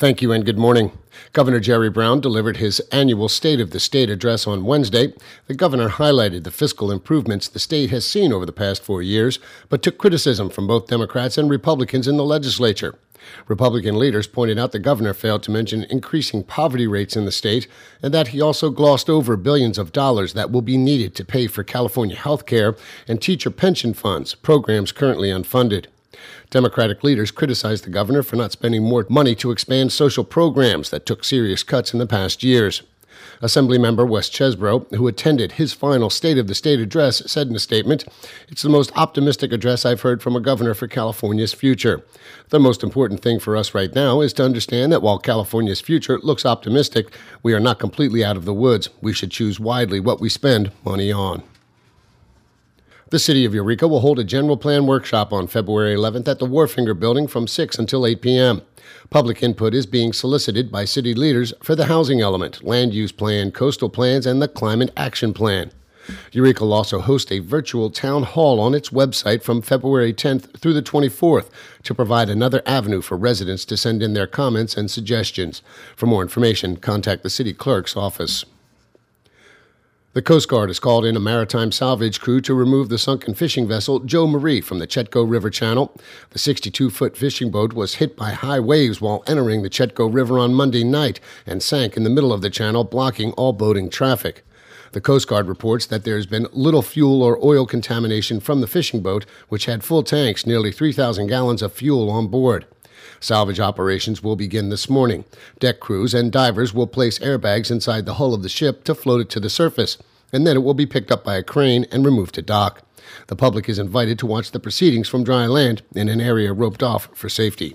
Thank you and good morning. Governor Jerry Brown delivered his annual State of the State address on Wednesday. The governor highlighted the fiscal improvements the state has seen over the past 4 years, but took criticism from both Democrats and Republicans in the legislature. Republican leaders pointed out the governor failed to mention increasing poverty rates in the state and that he also glossed over billions of dollars that will be needed to pay for California health care and teacher pension funds, programs currently unfunded. Democratic leaders criticized the governor for not spending more money to expand social programs that took serious cuts in the past years. Assemblymember Wes Chesbro, who attended his final State of the State address, said in a statement, "It's the most optimistic address I've heard from a governor for California's future. The most important thing for us right now is to understand that while California's future looks optimistic, we are not completely out of the woods. We should choose widely what we spend money on." The City of Eureka will hold a general plan workshop on February 11th at the Warfinger Building from 6 until 8 p.m. Public input is being solicited by city leaders for the housing element, land use plan, coastal plans, and the climate action plan. Eureka will also host a virtual town hall on its website from February 10th through the 24th to provide another avenue for residents to send in their comments and suggestions. For more information, contact the city clerk's office. The Coast Guard has called in a maritime salvage crew to remove the sunken fishing vessel Joe Marie from the Chetco River channel. The 62-foot fishing boat was hit by high waves while entering the Chetco River on Monday night and sank in the middle of the channel, blocking all boating traffic. The Coast Guard reports that there has been little fuel or oil contamination from the fishing boat, which had full tanks, nearly 3,000 gallons of fuel on board. Salvage operations will begin this morning. Deck crews and divers will place airbags inside the hull of the ship to float it to the surface, and then it will be picked up by a crane and removed to dock. The public is invited to watch the proceedings from dry land in an area roped off for safety.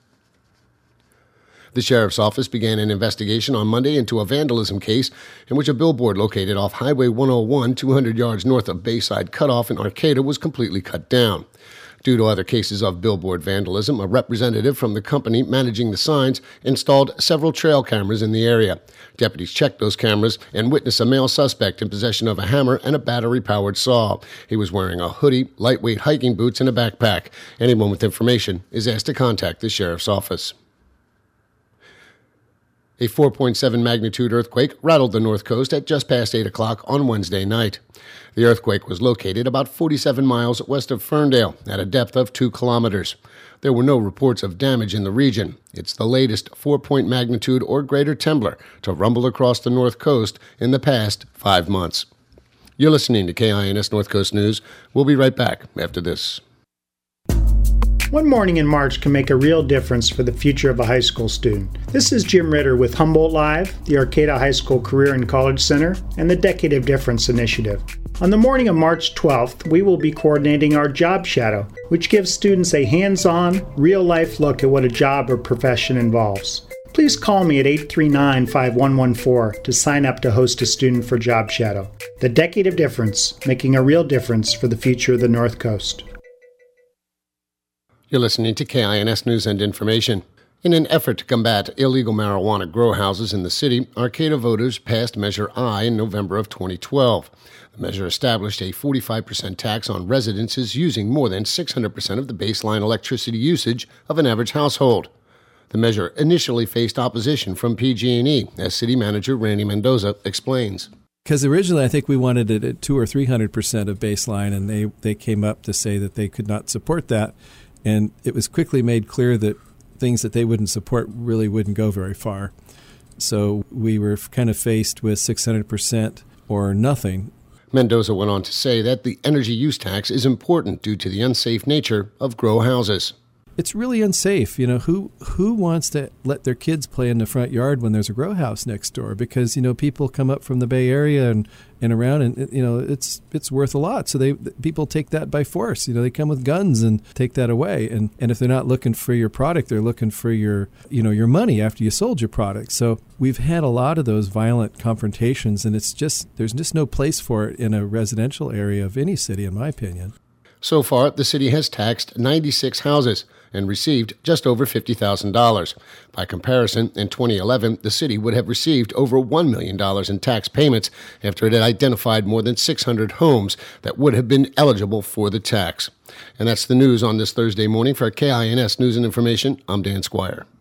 The sheriff's office began an investigation on Monday into a vandalism case in which a billboard located off Highway 101, 200 yards north of Bayside Cutoff in Arcata, was completely cut down. Due to other cases of billboard vandalism, a representative from the company managing the signs installed several trail cameras in the area. Deputies checked those cameras and witnessed a male suspect in possession of a hammer and a battery-powered saw. He was wearing a hoodie, lightweight hiking boots, and a backpack. Anyone with information is asked to contact the sheriff's office. A 4.7 magnitude earthquake rattled the North Coast at just past 8 o'clock on Wednesday night. The earthquake was located about 47 miles west of Ferndale at a depth of 2 kilometers. There were no reports of damage in the region. It's the latest 4-point magnitude or greater trembler to rumble across the North Coast in the past 5 months. You're listening to KINS North Coast News. We'll be right back after this. One morning in March can make a real difference for the future of a high school student. This is Jim Ritter with Humboldt Live, the Arcata High School Career and College Center, and the Decade of Difference Initiative. On the morning of March 12th, we will be coordinating our Job Shadow, which gives students a hands-on, real-life look at what a job or profession involves. Please call me at 839-5114 to sign up to host a student for Job Shadow. The Decade of Difference, making a real difference for the future of the North Coast. You're listening to KINS News and Information. In an effort to combat illegal marijuana grow houses in the city, Arcata voters passed Measure I in November of 2012. The measure established a 45% tax on residences using more than 600% of the baseline electricity usage of an average household. The measure initially faced opposition from PG&E, as City Manager Randy Mendoza explains. Because originally I think we wanted it at 200 or 300% of baseline, and they came up to say that they could not support that. And it was quickly made clear that things that they wouldn't support really wouldn't go very far. So we were kind of faced with 600% or nothing. Mendoza went on to say that the energy use tax is important due to the unsafe nature of grow houses. It's really unsafe. You know, who wants to let their kids play in the front yard when there's a grow house next door? Because, you know, people come up from the Bay Area and around, and, you know, it's worth a lot. So people take that by force. You know, they come with guns and take that away. And if they're not looking for your product, they're looking for your money after you sold your product. So we've had a lot of those violent confrontations, and there's just no place for it in a residential area of any city, in my opinion. So far, the city has taxed 96 houses and received just over $50,000. By comparison, in 2011, the city would have received over $1 million in tax payments after it had identified more than 600 homes that would have been eligible for the tax. And that's the news on this Thursday morning. For KINS News and Information, I'm Dan Squire.